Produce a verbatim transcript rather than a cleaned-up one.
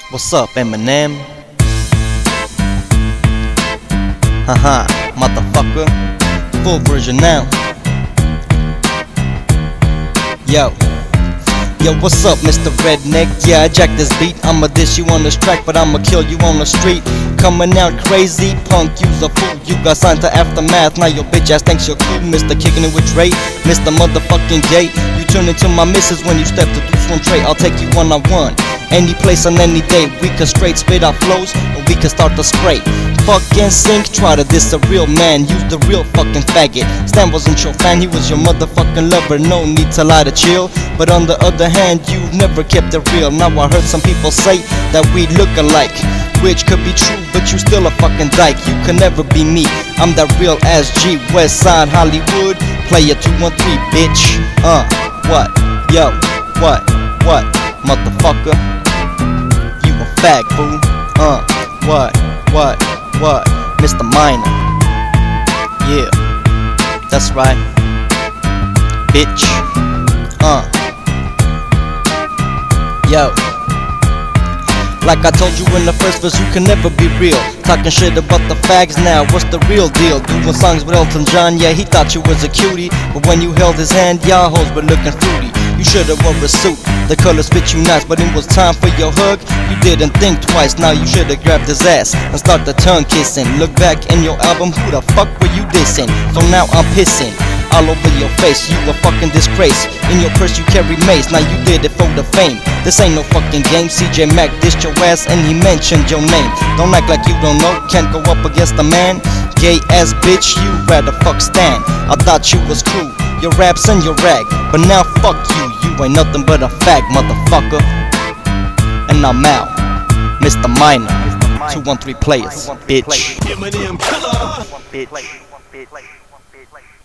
What's up, Eminem? Haha, motherfucker. Full version now. Yo. Yo, what's up, Mister Redneck? Yeah, I jack this beat. I'ma dish you on this track, but I'ma kill you on the street. Coming out crazy, punk, you's a fool. You got signed to Aftermath, now your bitch ass thinks you're cool. Mister Kicking it with Dre, Mister Motherfucking Gay. You turn into my missus when you step to Deuce One Tray. I'll take you one on one, any place on any day. We can straight spit our flows, or we can start to spray. Fucking sink, try to diss a real man, use the real fucking faggot. Stan wasn't your fan, he was your motherfucking lover. No need to lie to chill, but on the other hand, you never kept it real. Now I heard some people say that we look alike, which could be true, but you still a fucking dyke. You can never be me, I'm that real ass G. West Side Hollywood, player two one three, bitch. Uh, what? Yo, what? What? Motherfucker, you a fag, boo. Uh, what? What? What? Mister Minor. Yeah, that's right, bitch. Uh, yo. Like I told you in the first verse, you can never be real. Talking shit about the fags now, what's the real deal? Doing songs with Elton John, yeah, he thought you was a cutie, but when you held his hand, y'all hoes were looking fruity. You should've wore a suit, the colors fit you nice, but it was time for your hug, you didn't think twice. Now you should've grabbed his ass and start the tongue kissing. Look back in your album, who the fuck were you dissing? So now I'm pissing all over your face, you a fucking disgrace. In your purse you carry mace, now you did it for the fame. This ain't no fucking game. C J Mack dissed your ass and he mentioned your name. Don't act like you don't know, can't go up against a man. Gay ass bitch, you rather fuck Stan. I thought you was cool, your raps and your rag, but now fuck you, you ain't nothing but a fag, motherfucker. And I'm out, Mister Minor, two one three players, bitch. Eminem killer.